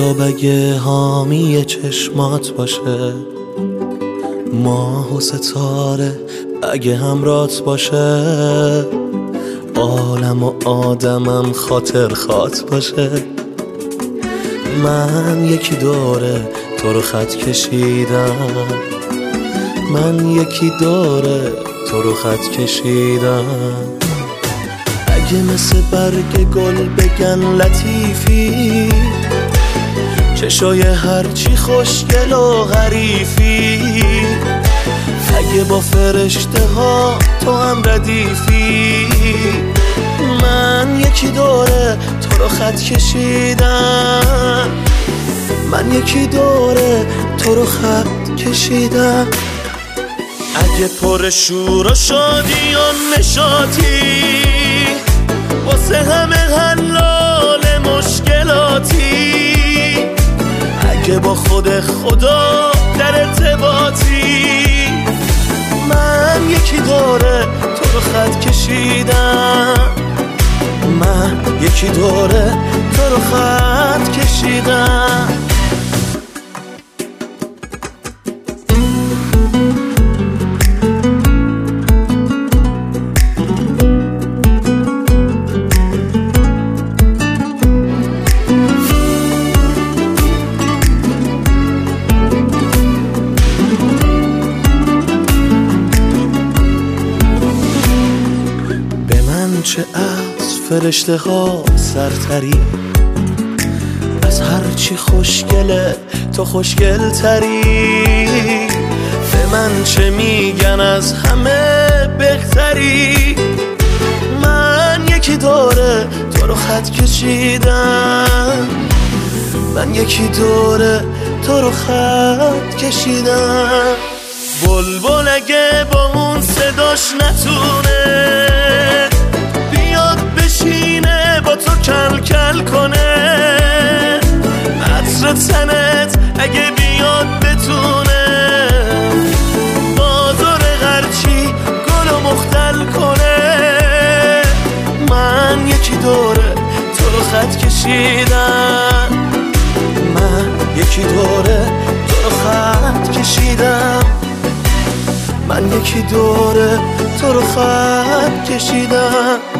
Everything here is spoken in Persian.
خواب اگه حامی چشمات باشه، ماه و ستاره اگه همرات باشه، عالم و آدمم خاطر خات باشه. من یکی دوره تو رو خط کشیدم، من یکی دوره تو رو خط کشیدم. اگه مثل برگ گل بگن لطیفی، چشای هرچی خوشگل و غریفی، اگه با فرشته ها تو هم ردیفی، من یکی دوره تو رو خط کشیدم، من یکی دوره تو رو خط کشیدم. اگه پر شور و شادی و نشاطی، واسه همه حلال مشکلاتی، اگه با خود خدا در ارتباطی، من یکی دوره تو رو خط کشیدم، من یکی دوره تو رو خط کشیدم. چه از فرشته ها سرتری، از هرچی خوشگله تو خوشگل تری، به من چه میگن از همه بهتری، من یکی دوره تو رو خط کشیدم، من یکی دوره تو رو خط کشیدم. بلبل اگه با اون صداش نتونه بشینه با تو کل کل کنه، عطر تنت اگه بیاد بتونه بازار هرچی گل و مختل کنه، من یکی دوره تو رو خط کشیدم، من یکی دوره تو رو خط کشیدم، من یکی دوره تو رو خط کشیدم.